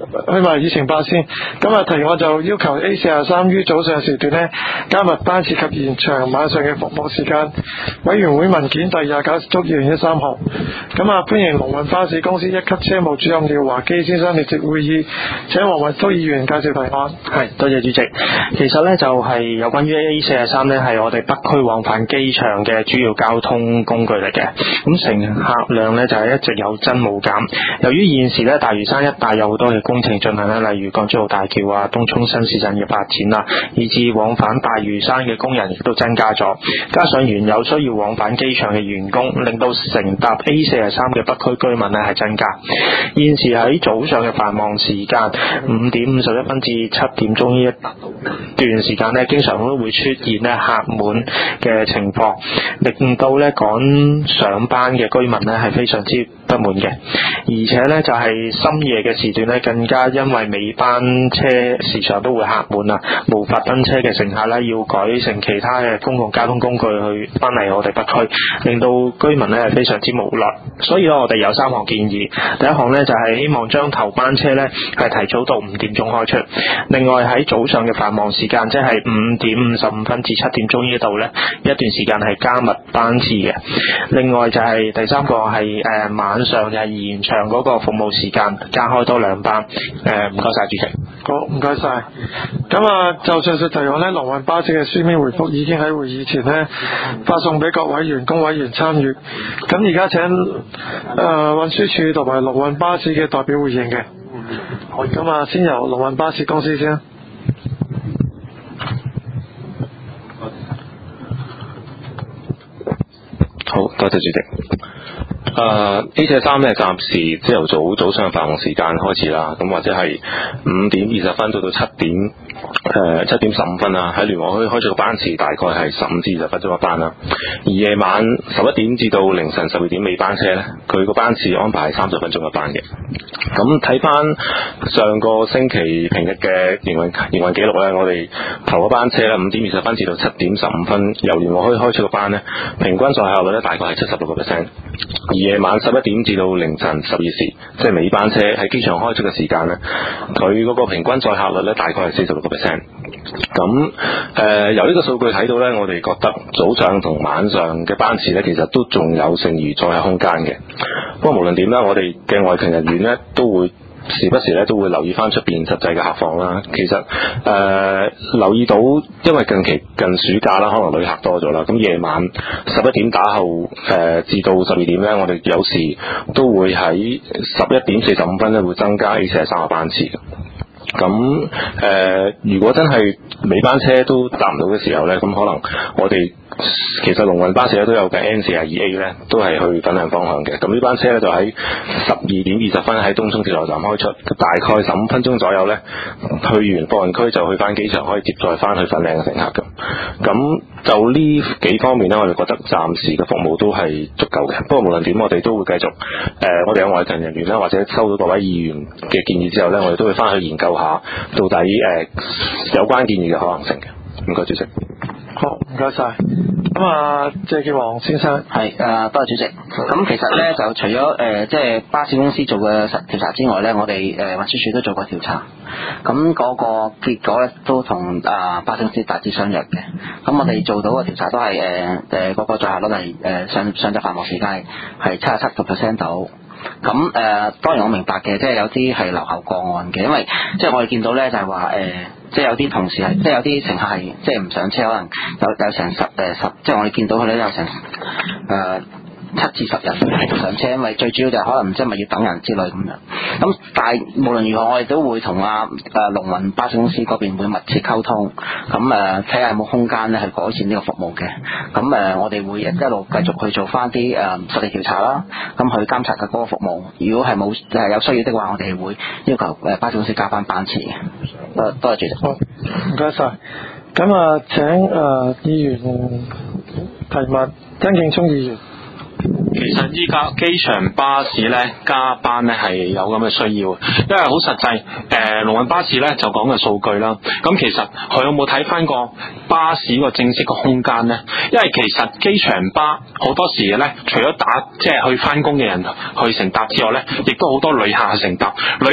去埋以前巴先。咁啊，提我就要求 A43於早上時段呢加密班次及延長晚上嘅服務時間。委員會文件第29/2013號。咁啊，歡迎龍運巴士公司一級車務主任廖華基先生列席會議，請黃惠福議員介紹提案。 係，多謝主席。其實呢，就係有關於 A43呢係我哋北區往返機場嘅主要交通工具嚟嘅。咁乘客量呢，就係一直有增冇減。由於現時呢，大嶼山一帶有好多嘅工程進行啦，例如港珠澳大橋啊、東涌新市鎮嘅發展啊，以至往返大嶼山嘅工人亦都增加咗。加上原有需要往返機場嘅員工，令到乘搭 A43嘅北區居民呢係增加。現時喺早上嘅繁忙時間5點51分至7點鐘呢一段時間呢，經常都會出現呢客滿嘅情況，令到呢趕上班嘅居民呢係非常之不滿嘅。而且呢，就係深夜嘅時段呢，更加因為尾班車時常都會客滿啊，無法登車嘅乘客呢要改乘其他嘅公共交通工具去翻嚟我哋北區，令到居民呢係非常之無奈。所以我哋有3項建議。第一項呢，就係希望將頭班車呢係提早到5點鐘開出。另外喺早上嘅繁忙時間，即係5點55分至7點鐘呢度呢一段時間係加密班次嘅。另外就係第3個係晚上就係延長嗰個服務時間，加開多2班。唔該晒主席。 好，唔該晒。咁啊，就上述提案呢，龍運巴士嘅書面回覆已經喺會議前呢發送俾各位員工委員參與。咁而家請運輸署同埋龍運巴士嘅代表回應嘅。好，咁啊，先由龍運巴士公司先。 好，多謝主席。A43咧，暫時朝頭早上繁忙時間開始啦，咁或者係5點20分到7點15分啦，喺聯和墟開咗個班次，大概係15至20分鐘一班啦。而夜晚11點至到凌晨12點尾班車咧，佢個班次安排係30分鐘一班嘅。咁睇翻上個星期平日嘅營運記錄咧，我哋頭嗰班車咧5點20分至到7點15分由聯和墟開出個班咧，平均載客率咧大概係76%。而夜晚11點至到凌晨12時，即係尾班車喺機場開出嘅時間咧，佢嗰個平均載客率咧大概係46%。咁由呢個數據睇到咧，我哋覺得早上同晚上嘅班次咧，其實都仲有剩餘載客空間嘅。不過無論點啦，我哋嘅外勤人員咧都會時不時咧都會留意翻出邊實際嘅客況啦。其實留意到，因為近暑假啦，可能旅客多咗啦，咁夜晚11點打後至到12點咧，我哋有時都會喺11點45分咧會增加 A43嘅班次。咁如果真係尾班車都搭唔到嘅時候咧，咁可能我哋其實龍運巴士咧都有嘅 N42A 咧，都係去粉嶺方向嘅。咁呢班車咧就喺12點20分喺東涌鐵路站開出，大概15分鐘左右咧，去完貨運區就去翻機場，可以接載翻去粉嶺嘅乘客嘅。咁就呢幾方面咧，我哋覺得暫時嘅服務都係足夠嘅。不過無論點，我哋都會繼續我哋有外勤人員啦，或者收到各位議員嘅建議之後咧，我哋都會翻去研究下到底有關建議嘅可能性嘅。唔該主席。 好，唔該晒。咁啊，謝劍王先生。 係多謝主席。咁其實咧就除咗即係巴士公司做嘅調查之外咧，我哋運輸署都做過調查。咁嗰個結果咧都同巴士公司大致相若嘅。咁我哋做到嘅調查都係嗰個載客率係上晝繁忙時間係77% 到。咁當然我明白嘅，即係有啲係留後個案嘅，因為即係我哋見到咧就係話即係有啲同事係，即係有啲乘客係即係唔上車，可能有成10，即係我哋見到佢咧有成7至10人唔上車，因為最主要就係可能即係咪要等人之類咁樣。咁但係無論如何，我哋都會同龍運巴士公司嗰邊會密切溝通，咁睇下有冇空間咧去改善呢個服務嘅。咁我哋會一路繼續去做翻啲實地調查啦，咁去監察佢嗰個服務。如果係冇有需要的話，我哋會要求巴士公司加翻班次嘅。多謝主席。 好，唔該晒。咁請議員提問，曾敬聰議員。 其實依家機場巴士咧加班咧係有咁嘅需要，因為好實際。龍運巴士咧就講嘅數據啦。咁其實佢有冇睇翻個巴士個正式個空間咧？因為其實機場巴好多時咧，除咗即係去翻工嘅人去乘搭之外咧，亦都好多旅客去乘搭。旅客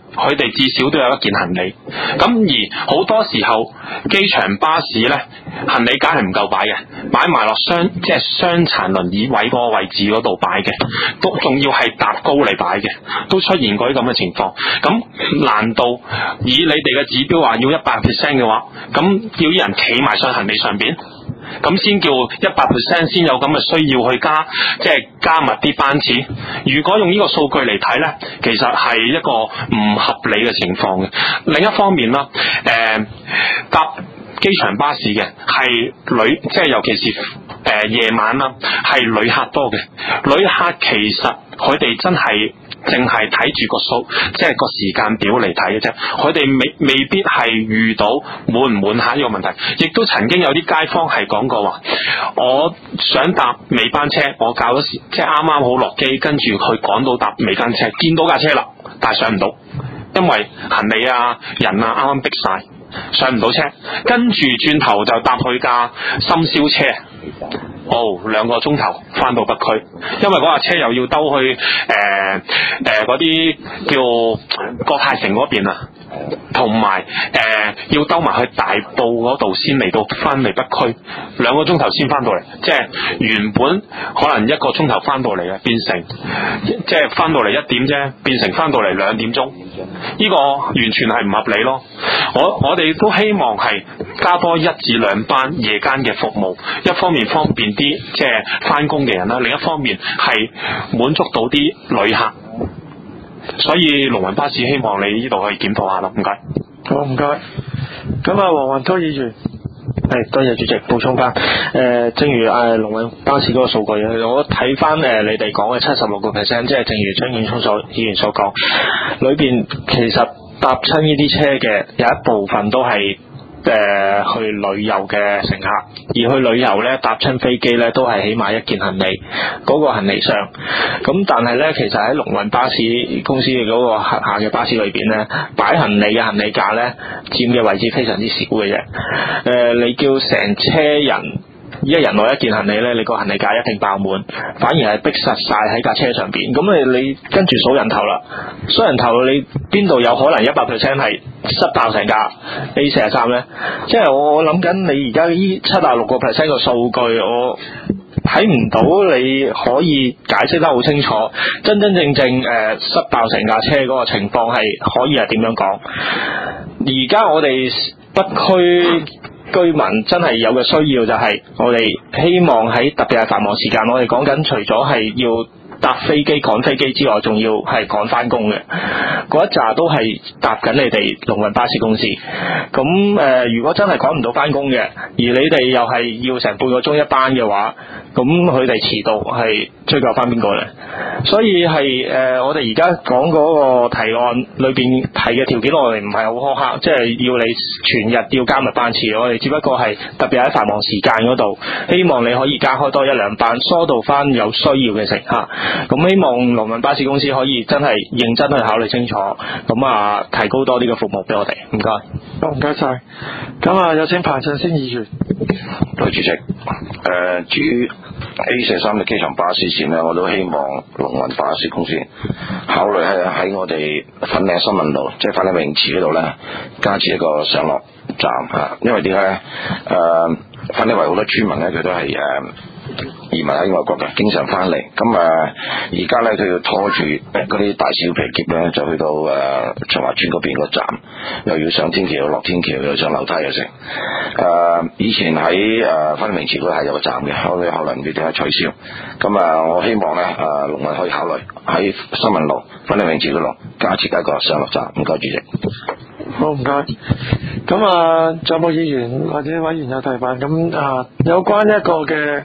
佢哋至少都有一件行李。咁而好多時候機場巴士呢，行李架係唔夠擺嘅，擺埋落即係傷殘輪椅位嗰個位置嗰度擺嘅，都仲要係搭高嚟擺嘅，都出現過啲咁嘅情況。咁難道以你哋嘅指標話要100% 嘅話，咁要啲人企埋上行李上邊？咁先叫100% 先有咁嘅需要去加密啲班次。如果用呢個數據嚟睇呢，其實係一個唔合理嘅情況嘅。另一方面啦，搭機場巴士嘅係即係尤其是夜晚啦，係旅客多嘅。旅客其實佢哋真係淨係睇住個數，即係個時間表嚟睇嘅啫。佢哋未必係遇到滿唔滿客呢個問題。亦都曾經有啲街坊係講過話，我想搭尾班車，我搞咗時即係啱啱好落機，跟住佢趕到搭尾班車，見到架車啦，但係上唔到，因為行李啊、人啊啱啱逼晒，上唔到車，跟住轉頭就搭去架深宵車。2個鐘頭翻到北區，因為嗰架車又要兜去嗰啲叫國泰城嗰邊啊，同埋要兜埋去大埔嗰度先嚟到翻嚟北區，2個鐘頭先翻到嚟，即係原本可能1個鐘頭翻到嚟啊，變成即係翻到嚟1點啫，變成翻到嚟2點鐘，呢個完全係唔合理咯。我哋都希望係加多1至2班夜間嘅服務，一方面方便啲即係翻工嘅人啦，另一方面係滿足到啲旅客。所以龍運巴士希望你呢度可以檢討下啦，唔該。 好，唔該。咁啊，黃雲濤議員。 係，多謝主席補充翻。正如龍運巴士嗰個數據，我睇翻你哋講嘅76%，即係正如張建聰議員所講，裏邊其實搭親呢啲車嘅有一部分都係去旅遊嘅乘客，而去旅遊呢，搭親飛機呢都係起碼1件行李，嗰個行李箱。咁但係呢，其實喺龍運巴士公司嘅嗰個轄下嘅巴士裏邊呢，擺行李嘅行李架呢，佔嘅位置非常之少嘅啫。你叫成車人一人攞1件行李呢，你個行李架一定爆滿，反而係逼實晒喺架車上邊。咁你跟住數人頭啦，數人頭你邊度有可能100% 係塞爆成架 A43 呢？即係我諗緊你而家呢76% 個數據，我睇唔到你可以解釋得好清楚，真正塞爆成架車嗰個情況係可以係點樣講？而家我哋北區居民真係有嘅需要就係我哋希望喺特別係繁忙時間，我哋講緊除咗係要搭飛機趕飛機之外，仲要係趕翻工嘅，嗰一紮都係搭緊你哋龍運巴士公司。咁如果真係趕唔到翻工嘅，而你哋又係要成半個鐘一班嘅話，咁佢哋遲到係追究翻邊個呢？所以係我哋而家講嗰個提案裏邊提嘅條件，我哋唔係好苛刻，即係要你全日要加密班次。我哋只不過係特別喺繁忙時間嗰度，希望你可以加開多1-2班，疏導翻有需要嘅乘客。咁希望龍運巴士公司可以真係認真去考慮清楚，咁提高多啲嘅服務俾我哋。唔該。 好，唔該晒。咁有請彭振先議員。 代主席，至於 A43嘅機場巴士線呢，我都希望龍運巴士公司考慮喺我哋粉嶺新聞路，即係粉嶺泳池嗰度呢，加設一個上落站嚇。因為點解呢？粉嶺圍好多村民呢，佢都係移民喺外國嘅，經常翻嚟。咁而家呢，佢要拖住嗰啲大小皮篋呢，就去到長華村嗰邊個站，又要上天橋，落天橋，又上樓梯又成。以前喺粉嶺泳池嗰度係有個站嘅，後來唔知點解取消。咁我希望呢，龍運可以考慮喺新聞路粉嶺泳池嗰度加設一個上落站。唔該，主席。 好，唔該。咁仲有冇議員或者委員有提問？咁有關一個嘅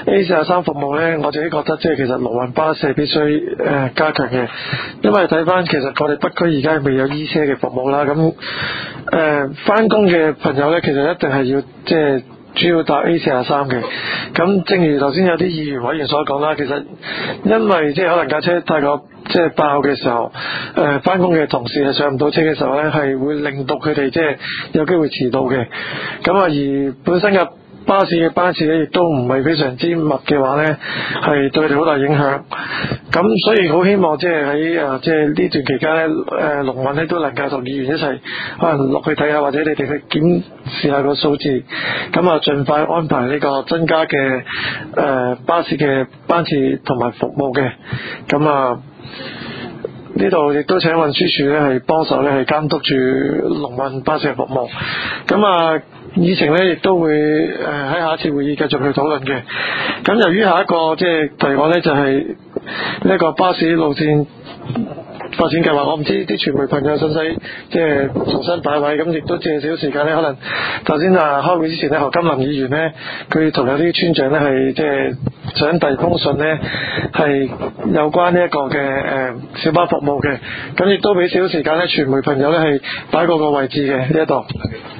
A43 服務呢，我自己覺得即係其實龍運巴士必須加強嘅，因為睇翻其實我哋北區而家未有 E 車嘅服務啦。咁翻工嘅朋友呢，其實一定係要即係主要搭 A43 嘅。咁正如頭先有啲議員委員所講啦，其實因為即係可能架車太過即係爆嘅時候，翻工嘅同事係上唔到車嘅時候呢，係會令到佢哋即係有機會遲到嘅。咁而本身嘅巴士嘅班次咧亦都唔係非常之密嘅話咧，係對佢哋好大影響。咁所以好希望即係喺即係呢段期間咧，龍運咧都能夠同議員一齊可能落去睇下，或者你哋去檢視下個數字，咁啊盡快安排呢個增加嘅巴士嘅班次同埋服務嘅。咁啊呢度亦都請運輸署咧係幫手咧係監督住龍運巴士嘅服務。咁啊議程咧亦都會喺下一次會議繼續去討論嘅。咁由於下一個即係提案咧就係呢一個巴士路線發展計劃，我唔知啲傳媒朋友使唔使即係重新擺位，咁亦都借少時間咧，可能頭先開會之前咧，何金林議員咧佢同有啲村長咧係即係想遞封信咧係有關呢一個嘅小巴服務嘅，咁亦都俾少時間咧傳媒朋友咧係擺過個位置嘅呢一度。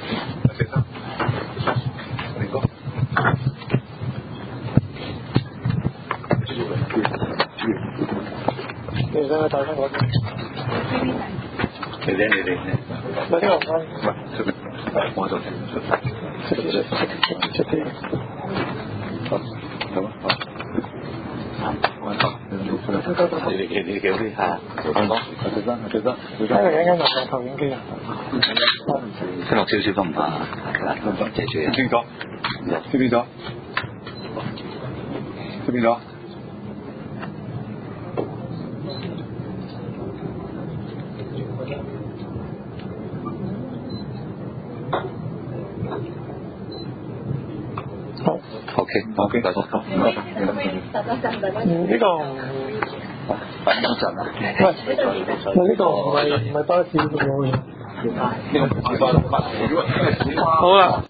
你哋帶翻我先。你哋。唔係呢個唔啱。唔係，我做。出啲。好，你幾好啲係？香港，最多。睇嚟一間銀行投影機啊。聽落少少都唔怕，係謝住。清楚。知邊咗？OK， 大叔，好，唔該。呢個等一陣啊。喂，呢個唔係巴士嘅喎。好啦。